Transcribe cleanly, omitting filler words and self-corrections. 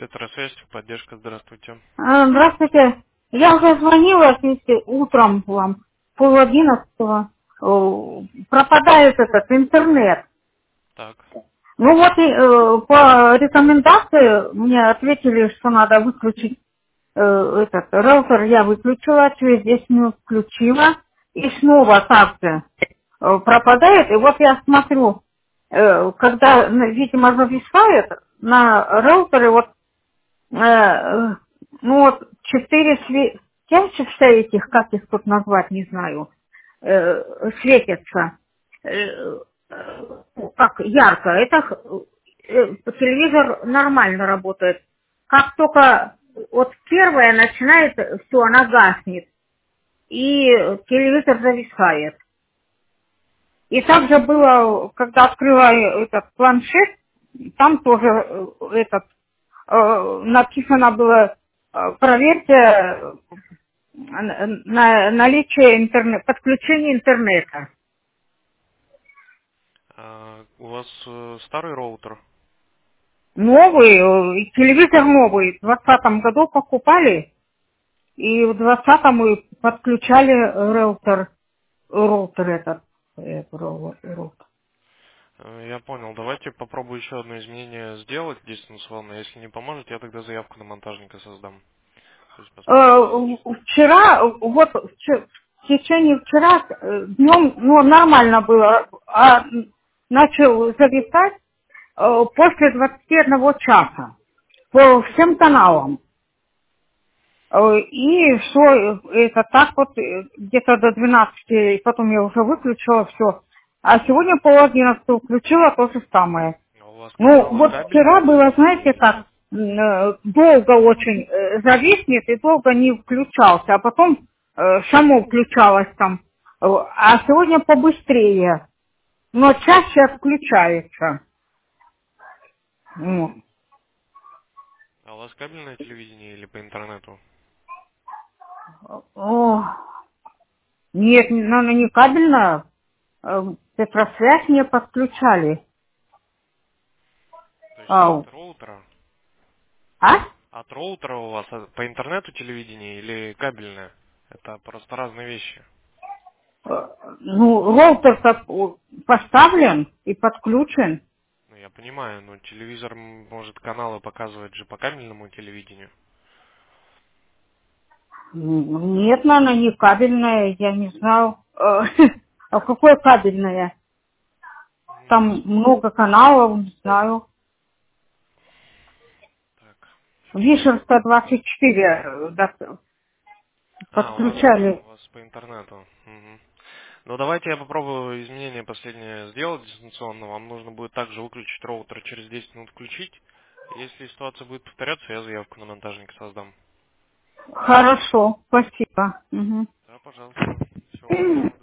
Тетрасвязь, поддержка, здравствуйте. Здравствуйте. Я уже звонила вместе утром вам, 10:30. Пропадает этот интернет. Так. Ну вот по рекомендации мне ответили, что надо выключить этот роутер. Я выключила, через 10 минут включила. И снова так же пропадает. И вот я смотрю, когда, видимо, зависает на роутере, вот ну вот четыре светящихся этих, как их тут назвать, не знаю, светятся, как ярко. Это телевизор нормально работает. Как только вот первая начинает, все, она гаснет, и телевизор зависает. И также было, когда открыла этот планшет, там тоже написано было, проверьте наличие подключения интернета. У вас старый роутер? Новый, телевизор новый, в 2020 году покупали, и в 2020 мы подключали роутер этот. Роутер. Я понял. Давайте попробую еще одно изменение сделать дистанционно. Если не поможет, я тогда заявку на монтажника создам. То есть посмотрим. Вчера, вот в течение вчера днем, ну, нормально было, а начал зависать после 21 часа по всем каналам. И все, это так вот где-то до 12, и потом я уже выключила все. А сегодня 10:30 включила то же самое. А у вас Ну, каналы вот вчера кабельные? было, знаете, как долго очень зависнет и долго не включался, а потом само включалось там. А сегодня побыстрее, но чаще отключается. Вот. А у вас кабельное телевидение или по интернету? О, нет, наверное, не кабельная, Петросвязь не подключали. То есть Ау. от роутера? А? От роутера у вас по интернету телевидение или кабельное? Это просто разные вещи. Ну, роутер-то поставлен и подключен. Ну, я понимаю, но телевизор может каналы показывать же по кабельному телевидению. Нет, наверное, не кабельная, я не знаю. А какое кабельное? М, Там много каналов, не знаю. Так, сейчас Вишерста 24 у подключали. вас по интернету. Мгм. Ну, давайте я попробую изменение последнее сделать дистанционно. Вам нужно будет также выключить роутер, через 10 минут включить. Если ситуация будет повторяться, я заявку на монтажника создам. Хорошо, спасибо. Мгм. Да, пожалуйста. Всего вам доброго.